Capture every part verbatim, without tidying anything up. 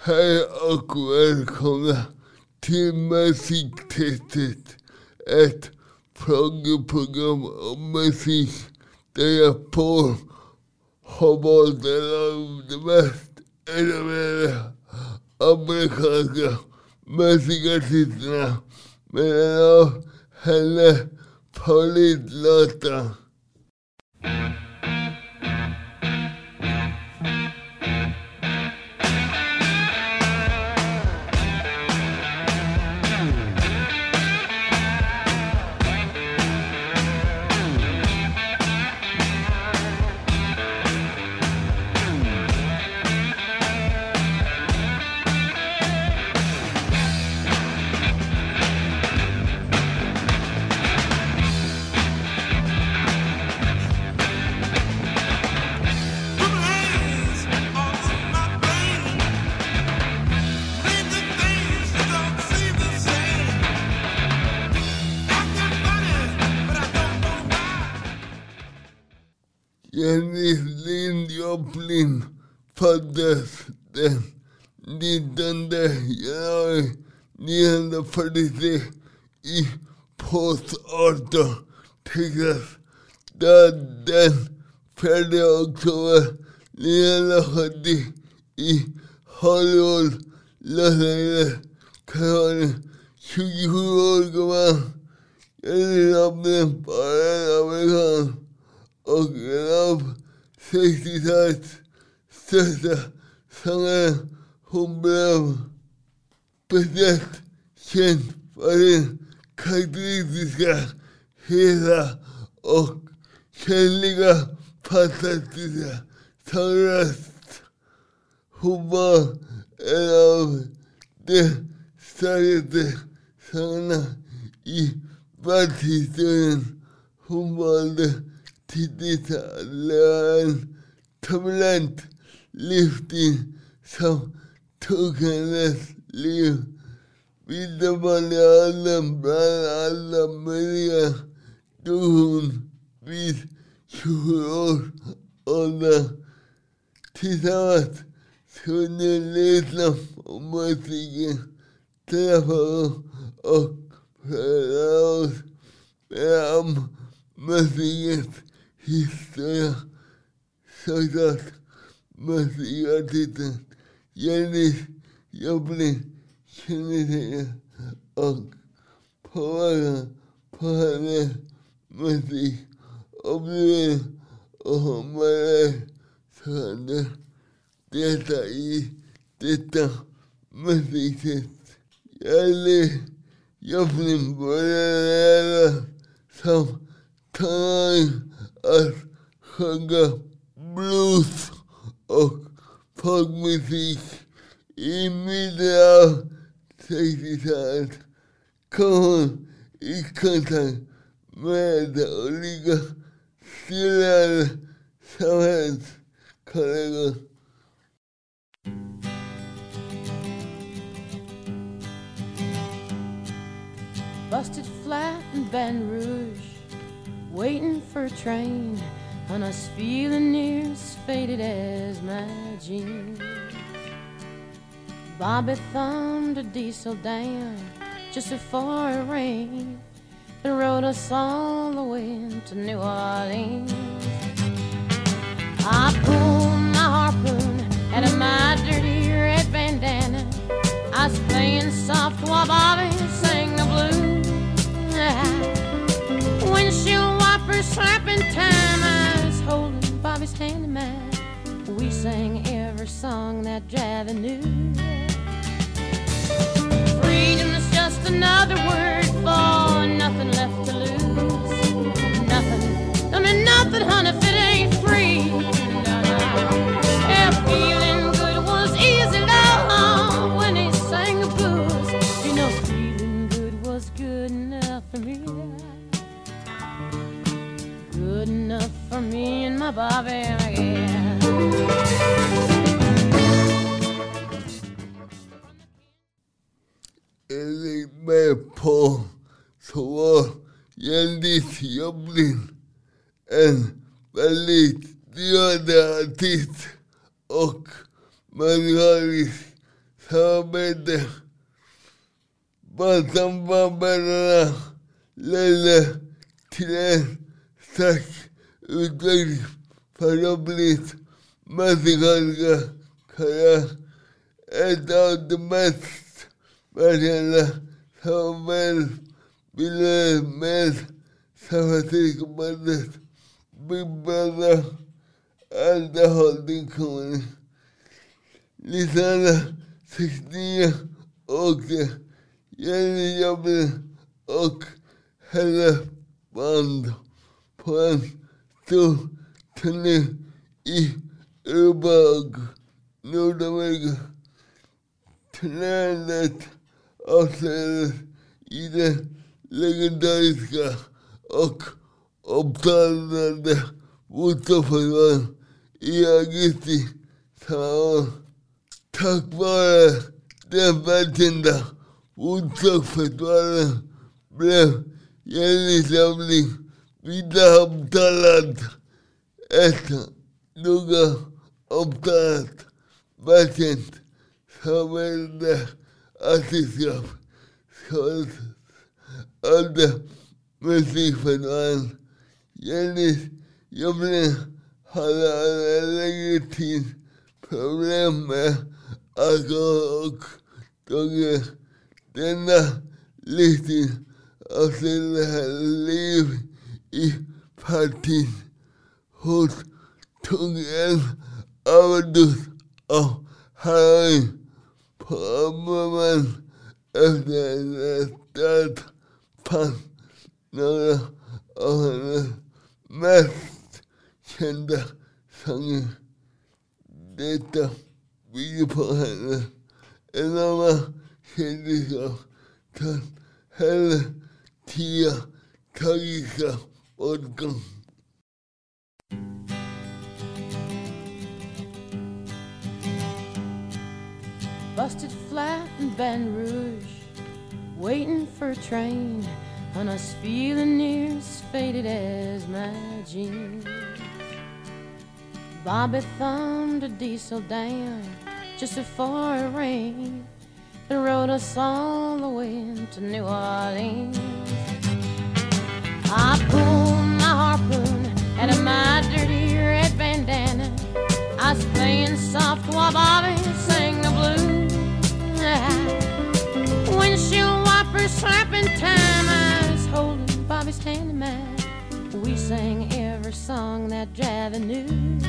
Hej och välkomna till Musiktestet, ett frågeprogram om musik där jag får ha valt en av de mest etablerade amerikanska musikartisterna med en av hennes favoritlåtar. Janis Joplin föddes den nittonde januari niohundrafyrtiotre i Port Arthur, Texas. Där den fjärde oktober niohundrasjuttio i Hollywood, Los Angeles, Kalifornien. tjugosju år gammal. Janis Joplin var en amerikan och en av sextiotalets största sångare. Hon blev speciellt känd för sin karaktäristiska, hela och känliga, fantastiska sångröst. Hon var en av de starkaste sångarna i världshistorien. Hon valde tidigt att leva en turbulent livsstil som tog hennes liv vid den vanliga åldern. Bland alla möjliga dog hon vid tjugosju års ålder. Tillsammans kunde lyssna på musiken, träffa och föra oss med om musikens historia. Såklart musikartisten Janis Joplin kännetecknas och påverkar på hennes musik och blir och med så kan det delta i detta musiktest. Janis Joplin började som tonåring att sjunga blues och folkmusik. I mitten av sextiotalet kom hon i kontakt med olika styrande samhällskollegor. Busted flat in Baton Rouge, waiting for a train, and I was feeling near as faded as my jeans. Bobby thumbed a diesel down just before it rained and rode us all the way to New Orleans. I pulled my harpoon out of my dirty red bandana. I was playing soft while Bobby sang the blues. Windshield wipers slapping time, I was holding Bobby's hand in mine. We sang every song that Javi knew. Freedom's just another word for nothing left to lose. Nothing, don't mean nothing, honey, if it ain't free. No, no. Yeah, feeling good was easy, love, when he sang the blues. You know, feeling good was good enough for me. Good enough for me and my Bobby, yeah. Enligt mig på så var Janis Joplin en väldigt drivande artist och musikalisk solamente pasan para la tirar sac ustedes para please musical kaya esta demás para la saber bila mes seperti kemarin bimbala ada holding company di sana sixteen oke yani yapı ok hele band puan tu tene i ubag Nordamerika tränet avslöjades i det legendariska och upptalade motorfestivalen i augusti samma år. Tack vare den välkända motorfestivalen blev Jennys samling vidare upptalad efter noga upptalat välkänt samhällde artistskap under musikfestivalen. Jennys samling hade längre tid problem med alkohol och droger. Denna livsstil avslöjade liv i partin hos tog en överdos av heroin på morgonen efter att fanns några av hennes mest kända sånger. Detta bygger på hennes enorma kändisskap samt hennes tidiga tragiska bortgång. Busted flat in Baton Rouge, waiting for a train, and I was feeling near as faded as my jeans. Bobby thumbed a diesel down just before it rained and rode us all the way to New Orleans. I pulled my harpoon out of my dirty red bandana. I was playing soft while Bobby sang the blues. Windshield wipers slapping time, I was holding Bobby's hand in mine. We sang every song that Javi knew.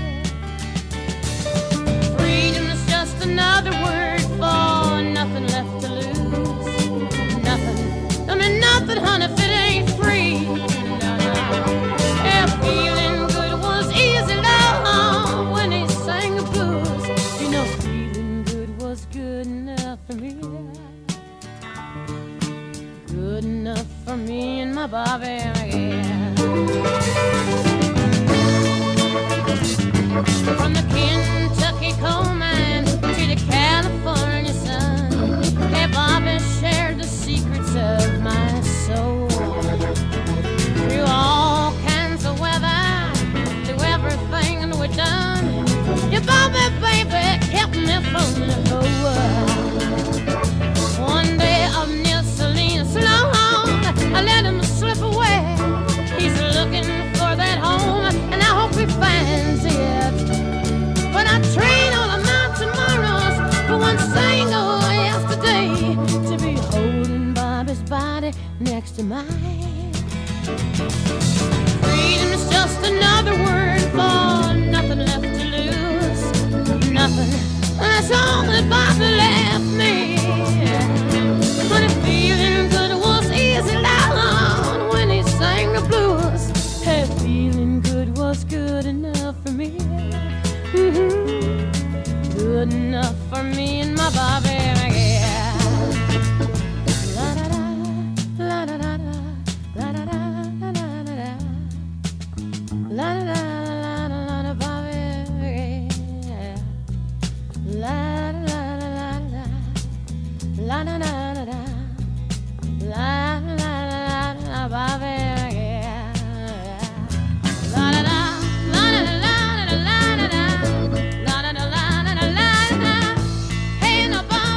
Freedom is just another word for nothing left to lose. Nothing, I mean nothing, honey, if it ain't free. No, no. Yeah, feeling good was easy, love, when he sang the blues. You know, feeling good was good enough for me. Good enough for me and my Bobby, yeah. From the Kentucky coal mine to the California sun, yeah, Bobby shared the secrets of my soul. Through all kinds of weather, through everything that we've done, yeah, Bobby, baby, kept me from the whole world. One day up near Salinas, long, I let him slip away. He's looking for that home, and I hope he finds it. But I trade all of my tomorrows for one single yesterday, to be holding Bobby's body next to mine. Freedom is just another word for nothing left to lose. Nothing, that's all that Bobby left me. But if feeling good was easy, loud when he sang the blues, hey, feeling good was good enough for me. Mm-hmm. Good enough for me and my Bobby, yeah. La da da, la da da da, la da da la da da da, la da da la da da Bobby, yeah. La da da la da, la da da da, la da da la Bobby, yeah. La da da. Hey, nobody.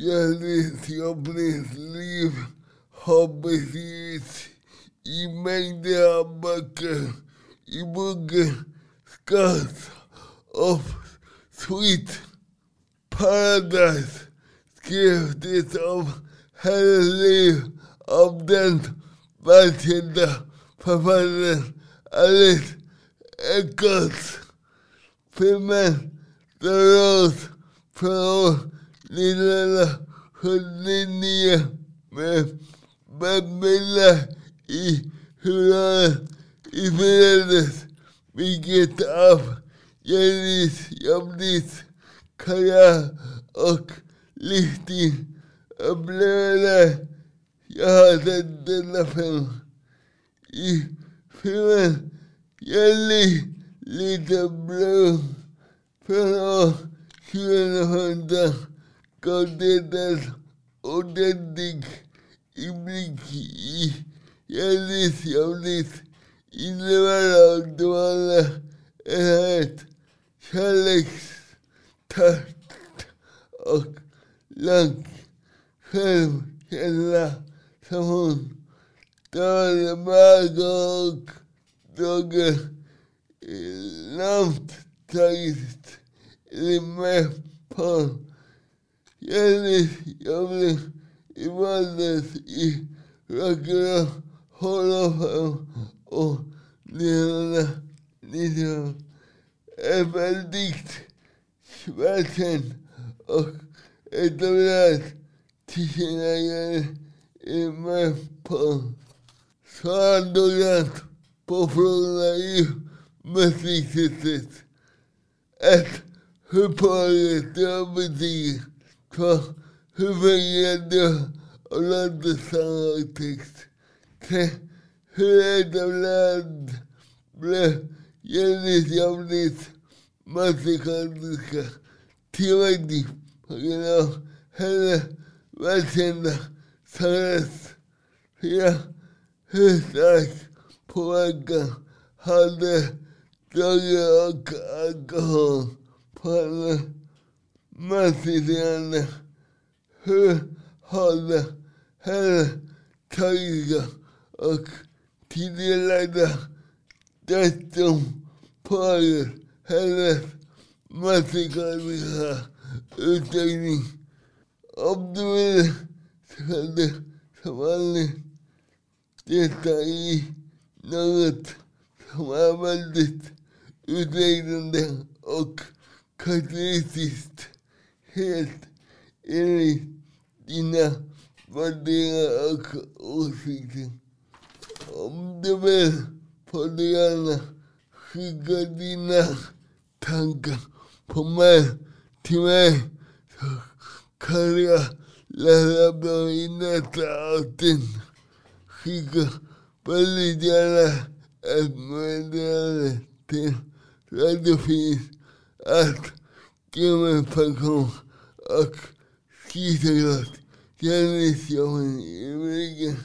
Janis Joplin's liv har beskrivits i mängder av böcker. I boken Scars of Sweet Paradise skrevs av hennes liv av den välkända författaren Alice Eccles. Filmen The Rose från nittonhundrasjuttionio med Bella i huvudrollen inspirerades mycket av Janis Joplins karriär och livsstil. Upplevde jag har sett denna film. I filmen Jelly Little Blue från år tjugohundra gav det en ordentlig inblick i Janis Joplins innebär av duala ett kärlekstakt och lång självkänsla som hon talade med och droger långt tragiskt eller med på. Janis Joplin invaldes i Rock'n'Roll Hall of Fame och nittonhundranitton är väldigt välkänd och etablerad tillkännagivande är med på. Så han dogat på frågorna i musikhuset. Ett, hur påverkar det musik? Två, hur fungerar det och låter samma text? Tre, hur etablerad blev Janis Joplins musikaliska tillverkning på grund av hennes välkända sångröst? Fyra, hur stark påverkan hade droger och alkohol på hennes musikerande? Hur hade hennes tragiska och tidigarelagda dödsdom påverkat hennes musikaliska utveckling? Om du vill så kan du som vanligt delta i något som är väldigt utvecklande och karaktäristiskt, helt enligt dina värderingar och åsikter. Om du vill får du gärna skicka dina tankar på mig till mig, så kan jag läsa på i nästa avsnitt. Skicka väldigt gärna ett meddelande till radiofis att gmail punkt com och skriv Janis Joplin i ryggen.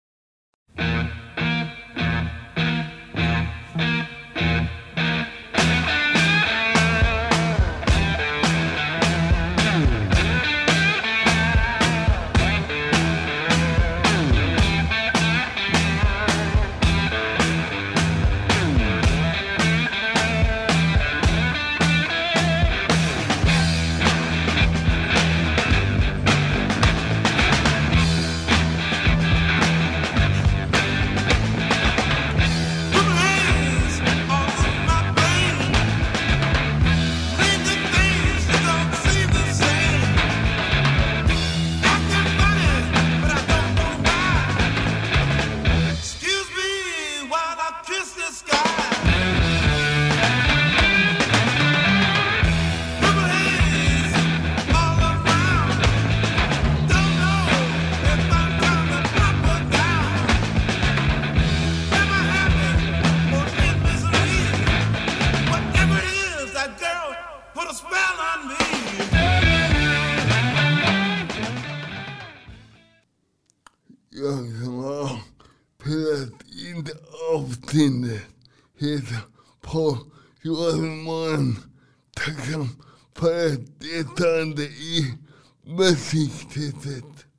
Jag som har spelat in avsnittet heter Paul Johansson. Tacksam för ett deltagande i besiktighetssätt.